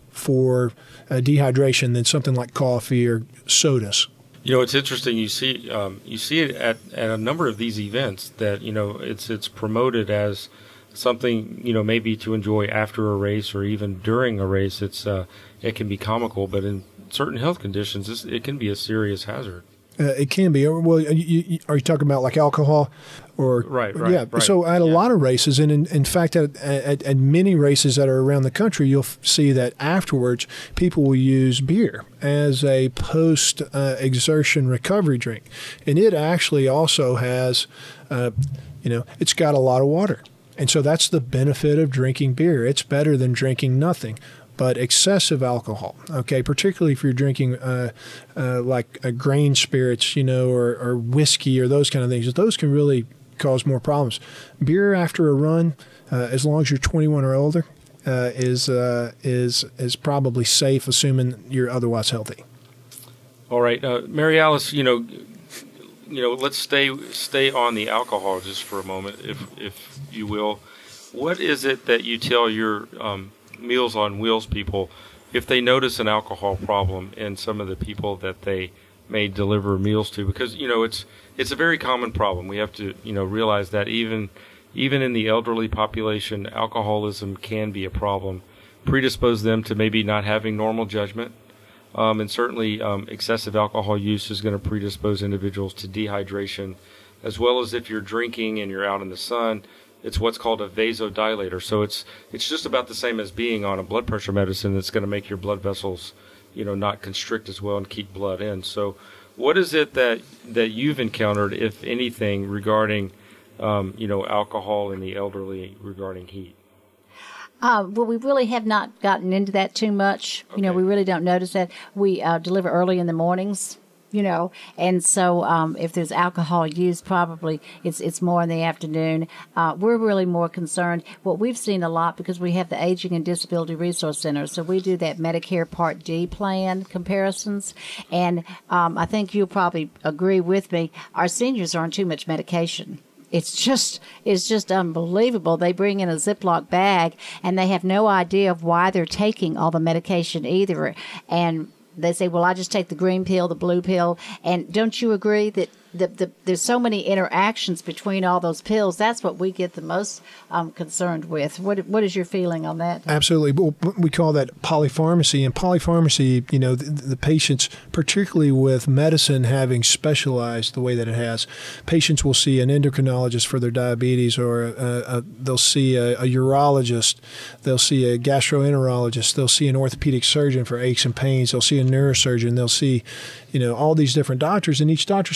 for uh, dehydration than something like coffee or sodas. You know, it's interesting. You see, um, you see it at, at a number of these events that you know it's it's promoted as something, you know, maybe to enjoy after a race or even during a race. It's uh, it can be comical, but in certain health conditions, it's, it can be a serious hazard. Uh, it can be. Well, you, you, are you talking about like alcohol, or right? Right. Yeah. Right. So at a yeah. lot of races, and in, in fact, at, at, at many races that are around the country, you'll f- see that afterwards, people will use beer as a post uh, exertion recovery drink, and it actually also has, uh, you know, it's got a lot of water. And so that's the benefit of drinking beer. It's better than drinking nothing. But excessive alcohol, okay, particularly if you're drinking uh, uh, like a grain spirits, you know, or, or whiskey or those kind of things, those can really cause more problems. Beer after a run, uh, as long as you're twenty-one or older, uh, is uh, is is probably safe, assuming you're otherwise healthy. All right, uh, Mary Alice, you know. You know, let's stay stay on the alcohol just for a moment, if if you will. What is it that you tell your um, Meals on Wheels people if they notice an alcohol problem in some of the people that they may deliver meals to? Because you know, it's it's a very common problem. We have to you know realize that even even in the elderly population, alcoholism can be a problem, predispose them to maybe not having normal judgment. Um, and certainly um, excessive alcohol use is going to predispose individuals to dehydration, as well as if you're drinking and you're out in the sun, it's what's called a vasodilator. So it's it's just about the same as being on a blood pressure medicine that's going to make your blood vessels, you know, not constrict as well and keep blood in. So what is it that, that you've encountered, if anything, regarding, um, you know, alcohol in the elderly regarding heat? Uh, well, we really have not gotten into that too much. Okay. You know, we really don't notice that. We uh, deliver early in the mornings, you know, and so um, if there's alcohol used, probably it's it's more in the afternoon. Uh, we're really more concerned. What we've seen a lot, because we have the Aging and Disability Resource Center, so we do that Medicare Part D plan comparisons, and um, I think you'll probably agree with me, our seniors are on too much medication. It's just it's just unbelievable. They bring in a Ziploc bag, and they have no idea of why they're taking all the medication either. And they say, well, I just take the green pill, the blue pill. And don't you agree that the, the, there's so many interactions between all those pills? That's what we get the most um, concerned with. What What is your feeling on that? Absolutely. Well, we call that polypharmacy. And polypharmacy, you know, the, the patients, particularly with medicine having specialized the way that it has, patients will see an endocrinologist for their diabetes, or a, a, they'll see a, a urologist, they'll see a gastroenterologist, they'll see an orthopedic surgeon for aches and pains, they'll see a neurosurgeon, they'll see, you know, all these different doctors, and each doctor says, oh, you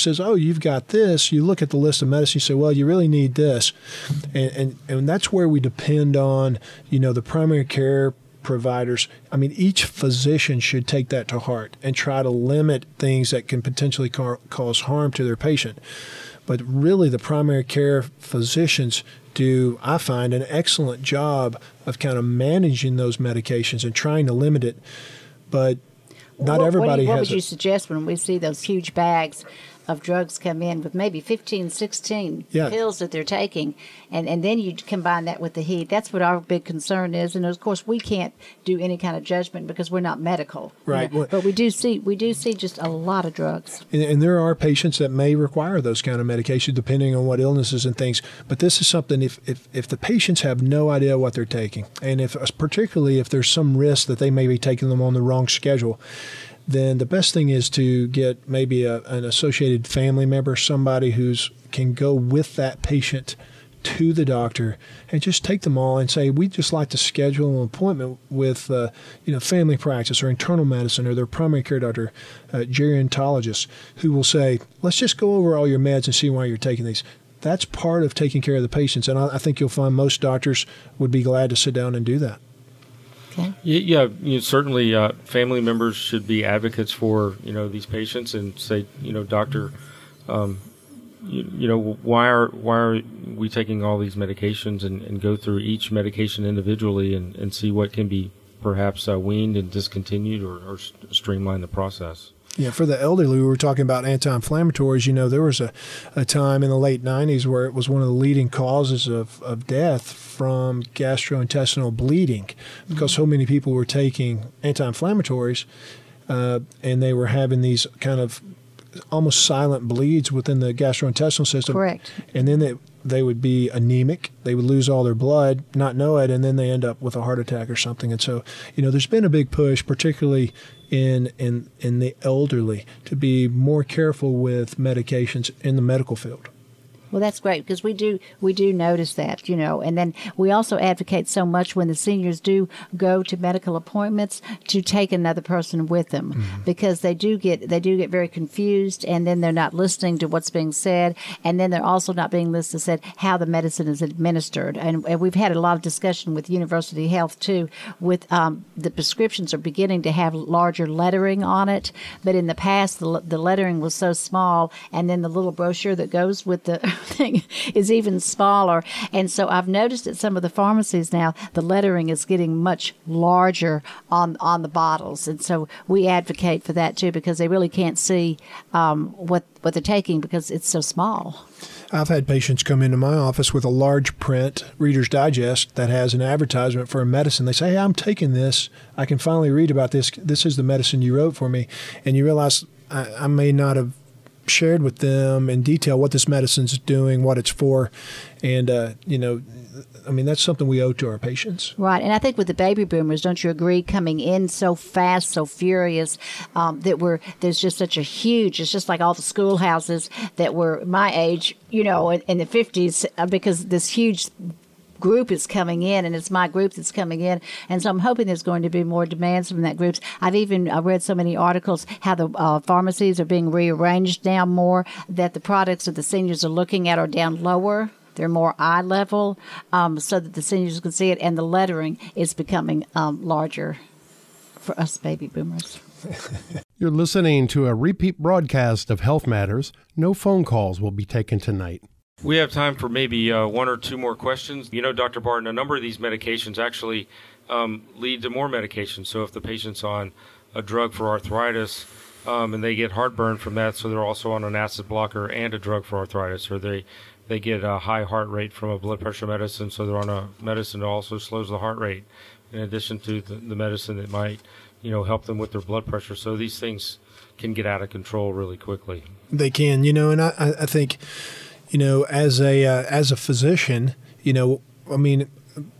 you've got this, you look at the list of medicine, you say, well, you really need this. And, and, and that's where we depend on, you know, the primary care providers. I mean, each physician should take that to heart and try to limit things that can potentially ca- cause harm to their patient. But really, the primary care physicians do, I find, an excellent job of kind of managing those medications and trying to limit it. But not what, everybody what, do you, what has would you it. suggest when we see those huge bags of drugs come in with maybe fifteen, sixteen Yeah. pills that they're taking, and, and then you combine that with the heat? That's what our big concern is. And of course, we can't do any kind of judgment because we're not medical. you Right. know. But we do see we do see just a lot of drugs. And, and there are patients that may require those kind of medications depending on what illnesses and things. But this is something, if, if, if the patients have no idea what they're taking, and if particularly if there's some risk that they may be taking them on the wrong schedule, then the best thing is to get maybe a, an associated family member, somebody who's can go with that patient to the doctor and just take them all and say, we'd just like to schedule an appointment with, uh, you know, family practice or internal medicine or their primary care doctor, uh, gerontologist, who will say, let's just go over all your meds and see why you're taking these. That's part of taking care of the patients. And I, I think you'll find most doctors would be glad to sit down and do that. Okay. Yeah, you know, certainly uh, family members should be advocates for, you know, these patients and say, you know, doctor, um, you, you know, why are why are we taking all these medications, and, and go through each medication individually and, and see what can be perhaps uh, weaned and discontinued or, or streamline the process. Yeah, for the elderly, we were talking about anti-inflammatories. You know, there was a, a time in the late nineties where it was one of the leading causes of, of death from gastrointestinal bleeding because so many people were taking anti-inflammatories uh, and they were having these kind of almost silent bleeds within the gastrointestinal system. Correct. And then they, they would be anemic. They would lose all their blood, not know it, and then they end up with a heart attack or something. And so, you know, there's been a big push, particularly in in in the elderly, to be more careful with medications in the medical field. Well, that's great because we do we do notice that, you know, and then we also advocate so much when the seniors do go to medical appointments to take another person with them mm-hmm. because they do get they do get very confused, and then they're not listening to what's being said, and then they're also not being listened to how the medicine is administered. And, and we've had a lot of discussion with University Health too. With um, the prescriptions are beginning to have larger lettering on it, but in the past the the lettering was so small, and then the little brochure that goes with the thing is even smaller. And so I've noticed at some of the pharmacies now the lettering is getting much larger on on the bottles, and so we advocate for that too because they really can't see um, what what they're taking because it's so small. I've had patients come into my office with a large print Reader's Digest that has an advertisement for a medicine. They say, hey, I'm taking this. I can finally read about this. This is the medicine you wrote for me. And you realize I, I may not have shared with them in detail what this medicine's doing, what it's for. And, uh, you know, I mean, that's something we owe to our patients. Right. And I think with the baby boomers, don't you agree, coming in so fast, so furious, um, that we're, there's just such a huge, it's just like all the schoolhouses that were my age, you know, in, in the fifties, uh, because this huge group is coming in, and it's my group that's coming in, and so I'm hoping there's going to be more demands from that group. I've even uh, read so many articles how the uh, pharmacies are being rearranged now more, that the products that the seniors are looking at are down lower. They're more eye level, um, so that the seniors can see it, and the lettering is becoming um, larger for us baby boomers. You're listening to a repeat broadcast of Health Matters. No phone calls will be taken tonight. We have time for maybe uh, one or two more questions. You know, Doctor Barton, a number of these medications actually um, lead to more medications. So if the patient's on a drug for arthritis um, and they get heartburn from that, so they're also on an acid blocker and a drug for arthritis, or they, they get a high heart rate from a blood pressure medicine, so they're on a medicine that also slows the heart rate, in addition to the, the medicine that might, you know, help them with their blood pressure. So these things can get out of control really quickly. They can, you know, and I, I think... You know, as a uh, as a physician, you know, I mean,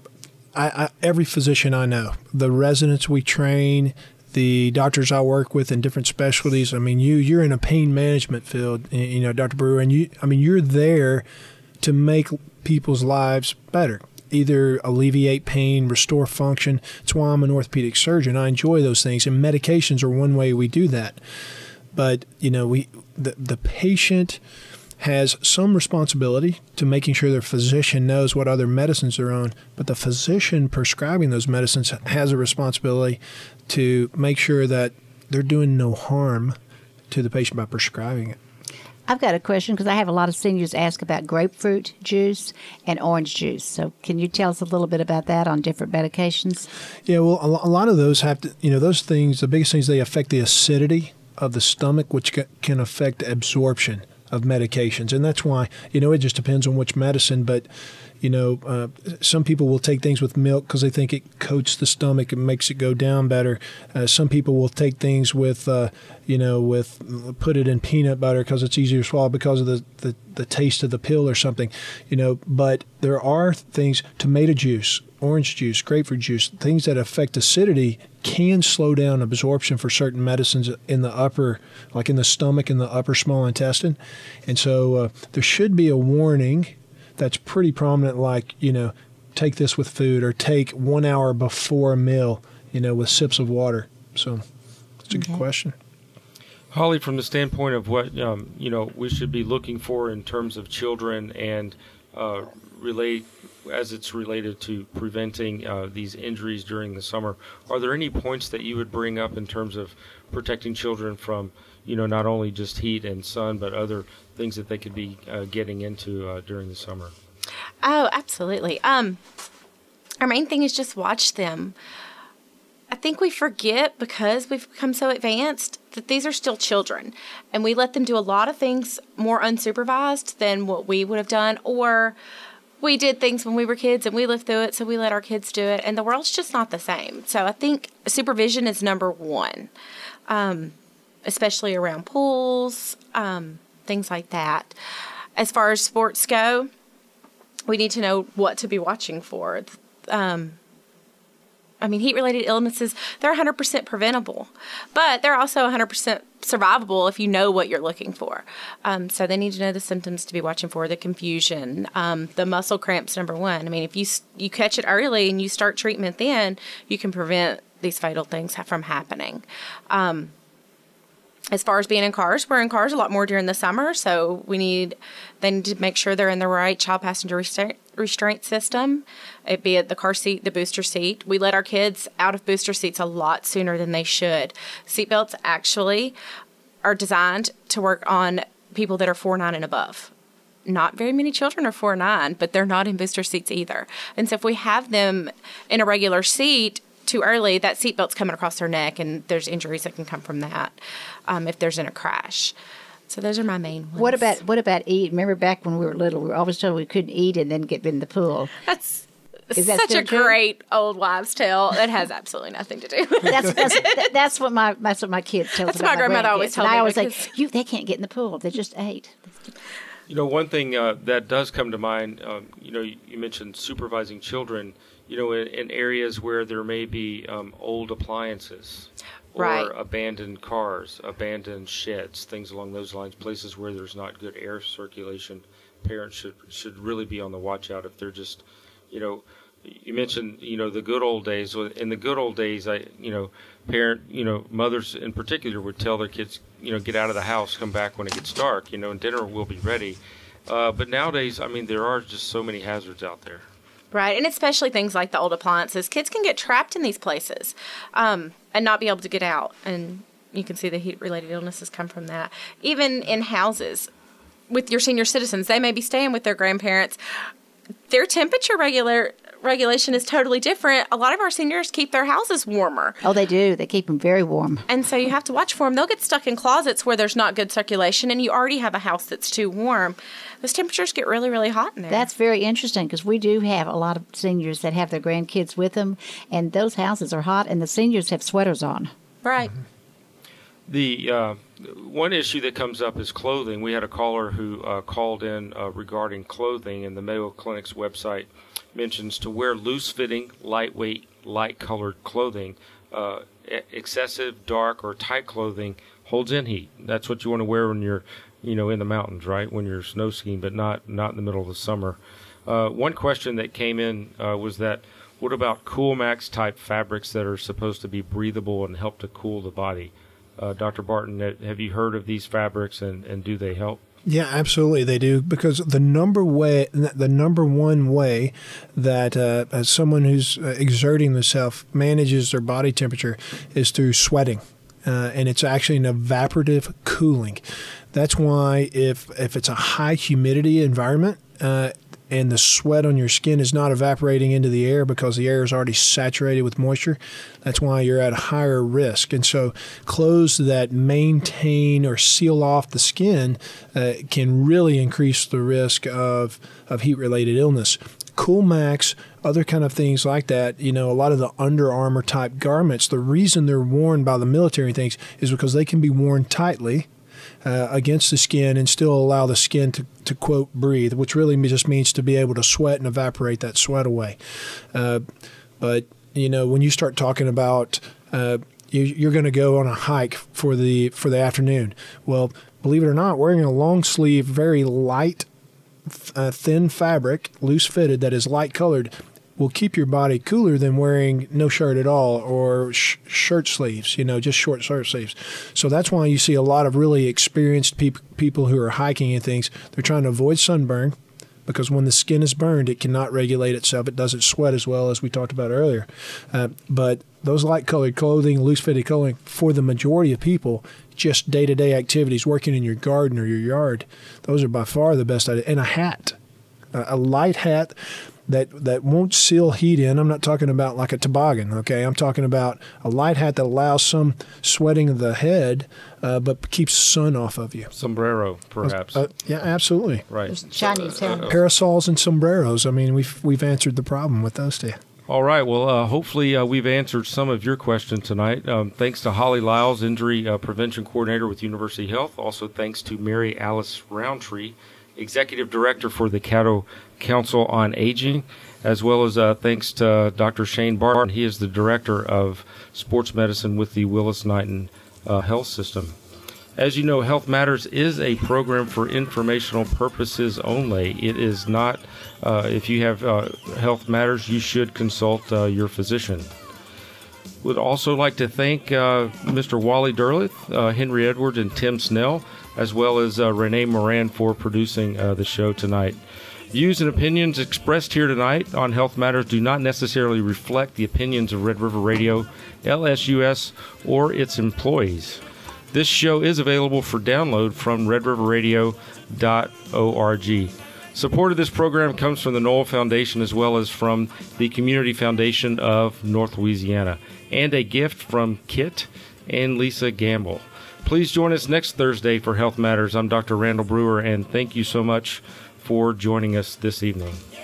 I, I, every physician I know, the residents we train, the doctors I work with in different specialties. I mean, you you're in a pain management field, you know, Doctor Brewer, and you, I mean, you're there to make people's lives better, either alleviate pain, restore function. That's why I'm an orthopedic surgeon. I enjoy those things, and medications are one way we do that. but you know, we the the patient has some responsibility to making sure their physician knows what other medicines they're on, but the physician prescribing those medicines has a responsibility to make sure that they're doing no harm to the patient by prescribing it. I've got a question because I have a lot of seniors ask about grapefruit juice and orange juice. So can you tell us a little bit about that on different medications? Yeah, well, a lot of those have to, you know, those things, the biggest things, they affect the acidity of the stomach, which can affect absorption of medications. And that's why, you know, it just depends on which medicine, but you know, uh, some people will take things with milk because they think it coats the stomach and makes it go down better. Uh, some people will take things with, uh, you know, with put it in peanut butter because it's easier to swallow because of the, the, the taste of the pill or something, you know. But there are things, tomato juice, orange juice, grapefruit juice, things that affect acidity can slow down absorption for certain medicines in the upper, like in the stomach and the upper small intestine. And so uh, there should be a warning that's pretty prominent, like, you know, take this with food or take one hour before a meal, you know, with sips of water. So it's a okay. good question. Holly, from the standpoint of what, um, you know, we should be looking for in terms of children and uh, relate as it's related to preventing uh, these injuries during the summer, are there any points that you would bring up in terms of protecting children from, you know, not only just heat and sun, but other things that they could be uh, getting into uh, during the summer? Oh, absolutely. Um, our main thing is just watch them. I think we forget, because we've become so advanced, that these are still children, and we let them do a lot of things more unsupervised than what we would have done, or we did things when we were kids and we lived through it, so we let our kids do it, and the world's just not the same. So I think supervision is number one, um, especially around pools, um, things like that. As far as sports go, we need to know what to be watching for. Um, I mean, heat-related illnesses, they're one hundred percent preventable, but they're also one hundred percent survivable if you know what you're looking for. Um, so they need to know the symptoms to be watching for, the confusion, um, the muscle cramps, number one. I mean, if you you catch it early and you start treatment then, you can prevent these fatal things from happening. Um, as far as being in cars, we're in cars a lot more during the summer, so we need they need to make sure they're in the right child passenger restraint, restraint system, it be it the car seat, the booster seat. We let our kids out of booster seats a lot sooner than they should. Seatbelts actually are designed to work on people that are four nine and above. Not very many children are four nine, but they're not in booster seats either. And so if we have them in a regular seat too early, that seatbelt's coming across their neck, and there's injuries that can come from that um, if there's in a crash. So those are my main ones. What about what about eat? Remember back when we were little, we were always told we couldn't eat and then get in the pool. That's Is that such a true? great old wives' tale. It has absolutely nothing to do with that's, that's that's what my that's what my kids tell us That's about my grandmother grandkids. always told and me. I always because... say, you they can't get in the pool. They just ate. You know, one thing uh, that does come to mind, um, you know, you, you mentioned supervising children, you know, in, in areas where there may be um, old appliances or right. abandoned cars, abandoned sheds, things along those lines, places where there's not good air circulation. Parents should should really be on the watch out if they're just, you know, you mentioned, you know, the good old days. In the good old days, I, you know, parent, you know, mothers in particular would tell their kids, you know, get out of the house, come back when it gets dark, you know, and dinner will be ready. Uh, but nowadays, I mean, there are just so many hazards out there. Right, and especially things like the old appliances. Kids can get trapped in these places um, and not be able to get out. And you can see the heat-related illnesses come from that. Even in houses with your senior citizens, they may be staying with their grandparents. Their temperature regular regulation is totally different. A lot of our seniors keep their houses warmer. Oh, they do. They keep them very warm. And so you have to watch for them. They'll get stuck in closets where there's not good circulation, and you already have a house that's too warm. Those temperatures get really, really hot in there. That's very interesting because we do have a lot of seniors that have their grandkids with them, and those houses are hot, and the seniors have sweaters on. Right. Mm-hmm. The uh, one issue that comes up is clothing. We had a caller who uh, called in uh, regarding clothing, and the Mayo Clinic's website mentions to wear loose-fitting, lightweight, light-colored clothing. Uh, excessive, dark, or tight clothing holds in heat. That's what you want to wear when you're, you know, in the mountains, right? When you're snow skiing, but not not in the middle of the summer. Uh, one question that came in uh, was that, what about Cool Max type fabrics that are supposed to be breathable and help to cool the body? uh, Doctor Barton, have you heard of these fabrics, and, and do they help? Yeah, absolutely they do, because the number way, the number one way that uh, as someone who's exerting themselves manages their body temperature is through sweating, uh, and it's actually an evaporative cooling. That's why if if it's a high humidity environment uh, and the sweat on your skin is not evaporating into the air because the air is already saturated with moisture, that's why you're at a higher risk. And so clothes that maintain or seal off the skin uh, can really increase the risk of, of heat-related illness. Cool Max, other kind of things like that, you know, a lot of the Under Armour type garments, the reason they're worn by the military and things is because they can be worn tightly Uh, against the skin and still allow the skin to, to, quote, breathe, which really just means to be able to sweat and evaporate that sweat away. Uh, but, you know, when you start talking about uh, you, you're going to go on a hike for the for the afternoon, well, believe it or not, wearing a long sleeve, very light, uh, thin fabric, loose fitted, that is light colored, will keep your body cooler than wearing no shirt at all or sh- shirt sleeves, you know, just short shirt sleeves. So that's why you see a lot of really experienced peop- people who are hiking and things. They're trying to avoid sunburn because when the skin is burned, it cannot regulate itself. It doesn't sweat as well as we talked about earlier. Uh, but those light-colored clothing, loose-fitted clothing, for the majority of people, just day-to-day activities, working in your garden or your yard, those are by far the best idea. And a hat, a, a light hat that that won't seal heat in. I'm not talking about like a toboggan, okay? I'm talking about a light hat that allows some sweating of the head, uh, but keeps sun off of you. Sombrero, perhaps. Uh, uh, yeah, absolutely. Right. Chinese Uh, helmet. Parasols and sombreros. I mean, we've we've answered the problem with those two. All right. Well, uh, hopefully uh, we've answered some of your questions tonight. Um, thanks to Holly Lyles, Injury uh, Prevention Coordinator with University Health. Also thanks to Mary Alice Roundtree, Executive Director for the Caddo Council on Aging, as well as uh, thanks to Doctor Shane Barton. He is the Director of Sports Medicine with the Willis-Knighton uh, Health System. As you know, Health Matters is a program for informational purposes only. It is not, uh, if you have uh, health matters, you should consult uh, your physician. Would also like to thank uh, Mister Wally Derleth, uh, Henry Edwards, and Tim Snell, as well as uh, Renee Moran for producing uh, the show tonight. Views and opinions expressed here tonight on Health Matters do not necessarily reflect the opinions of Red River Radio, L S U S, or its employees. This show is available for download from red river radio dot org. Support of this program comes from the Knoll Foundation as well as from the Community Foundation of North Louisiana, and a gift from Kit and Lisa Gamble. Please join us next Thursday for Health Matters. I'm Doctor Randall Brewer, and thank you so much for joining us this evening.